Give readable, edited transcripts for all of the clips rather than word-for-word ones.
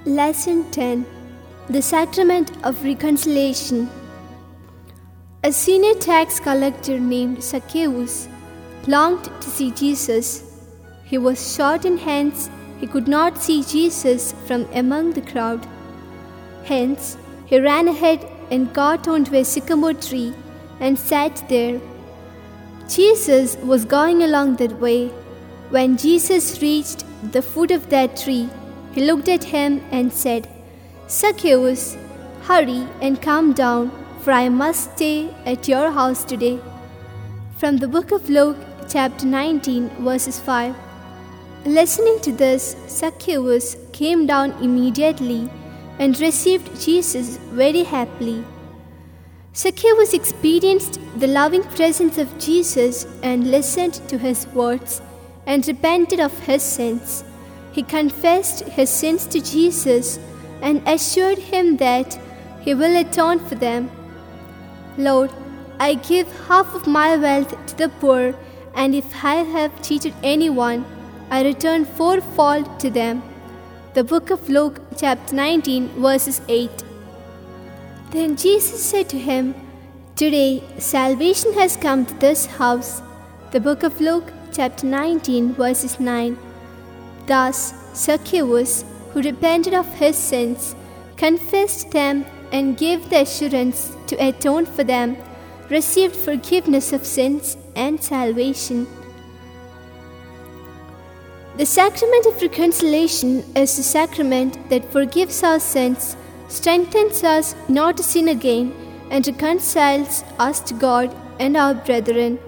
Lesson 10. The Sacrament of Reconciliation. A senior tax collector named Zacchaeus longed to see Jesus. He was short and hence he could not see Jesus from among the crowd. Hence he ran ahead and got onto a sycamore tree and sat there. Jesus was going along that way. When Jesus reached the foot of that tree, he looked at him and said, "Zacchaeus, hurry and come down, for I must stay at your house today." From the book of Luke, chapter 19, verses 5. Listening to this, Zacchaeus came down immediately and received Jesus very happily. Zacchaeus experienced the loving presence of Jesus and listened to his words and repented of his sins. He confessed his sins to Jesus and assured him that he will atone for them. "Lord, I give half of my wealth to the poor, and if I have cheated anyone, I return fourfold to them." The book of Luke, chapter 19, verses 8. Then Jesus said to him, "Today salvation has come to this house." The book of Luke, chapter 19, verses 9. Thus, Zacchaeus, who repented of his sins, confessed them and gave the assurance to atone for them, received forgiveness of sins and salvation. The sacrament of reconciliation is the sacrament that forgives our sins, strengthens us not to sin again, and reconciles us to God and our brethren.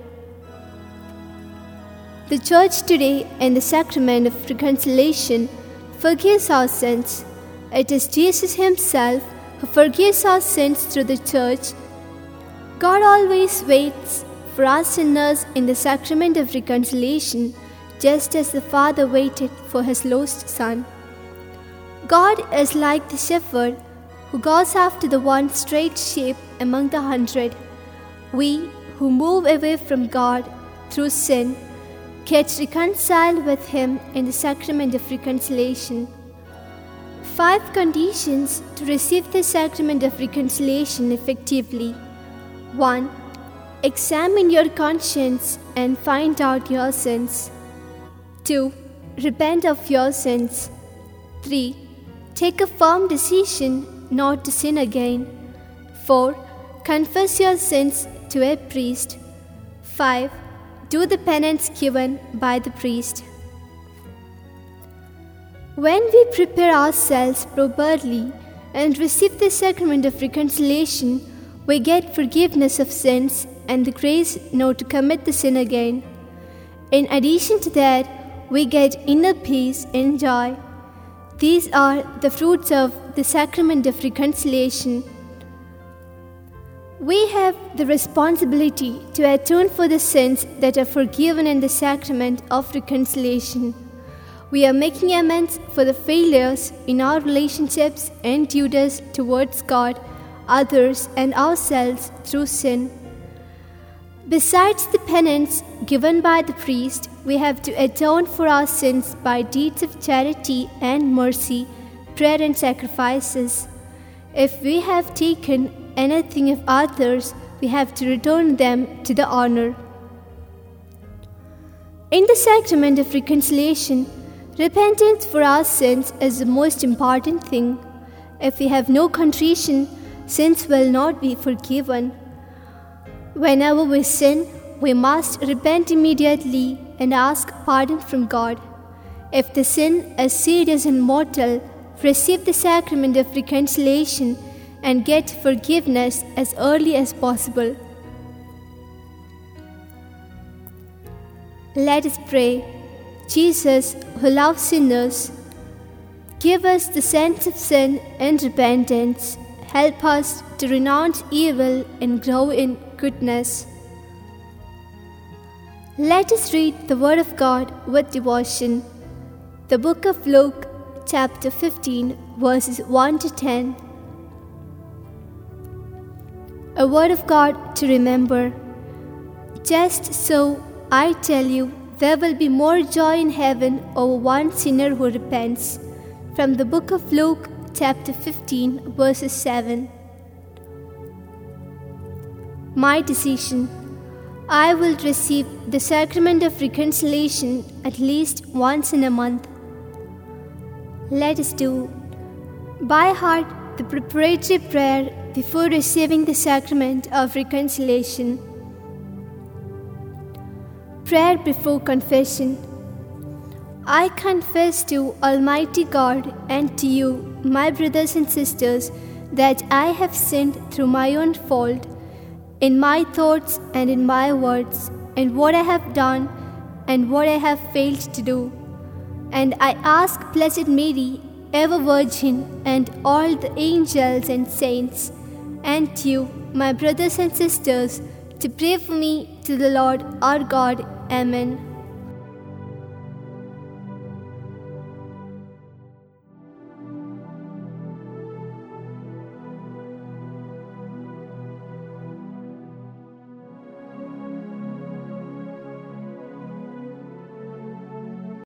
The Church today, in the sacrament of reconciliation, forgives our sins. It is Jesus Himself who forgives our sins through the Church. God always waits for us sinners in the sacrament of reconciliation, just as the Father waited for His lost Son. God is like the shepherd who goes after the one strayed sheep among the 100. We who move away from God through sin get reconciled with Him in the sacrament of reconciliation. 5 conditions to receive the sacrament of reconciliation effectively. 1. Examine your conscience and find out your sins. 2. Repent of your sins. 3. Take a firm decision not to sin again. 4. Confess your sins to a priest. 5. Do the penance given by the priest. When we prepare ourselves properly and receive the sacrament of reconciliation, we get forgiveness of sins and the grace not to commit the sin again. In addition to that, we get inner peace and joy. These are the fruits of the sacrament of reconciliation. We have the responsibility to atone for the sins that are forgiven in the sacrament of reconciliation. We are making amends for the failures in our relationships and duties towards God, others, and ourselves through sin. Besides the penance given by the priest, we have to atone for our sins by deeds of charity and mercy, prayer and sacrifices. If we have taken anything of others, we have to return them to the honor. In the sacrament of reconciliation, repentance for our sins is the most important thing. If we have no contrition, sins will not be forgiven. Whenever we sin, we must repent immediately and ask pardon from God. If the sin is serious and mortal, receive the sacrament of reconciliation and get forgiveness as early as possible. Let us pray. Jesus, who loves sinners, give us the sense of sin and repentance. Help us to renounce evil and grow in goodness. Let us read the Word of God with devotion. The book of Luke, chapter 15, verses 1 to 10. A word of God to remember. Just so, I tell you, there will be more joy in heaven over one sinner who repents. From the book of Luke, chapter 15, verses 7. My decision. I will receive the sacrament of reconciliation at least once in a month. Let us do by heart the preparatory prayer before receiving the sacrament of reconciliation. Prayer before confession. I confess to Almighty God and to you, my brothers and sisters, that I have sinned through my own fault, in my thoughts and in my words, in what I have done and what I have failed to do. And I ask Blessed Mary, ever Virgin, and all the angels and saints, and you, my brothers and sisters, to pray for me to the Lord our God. Amen.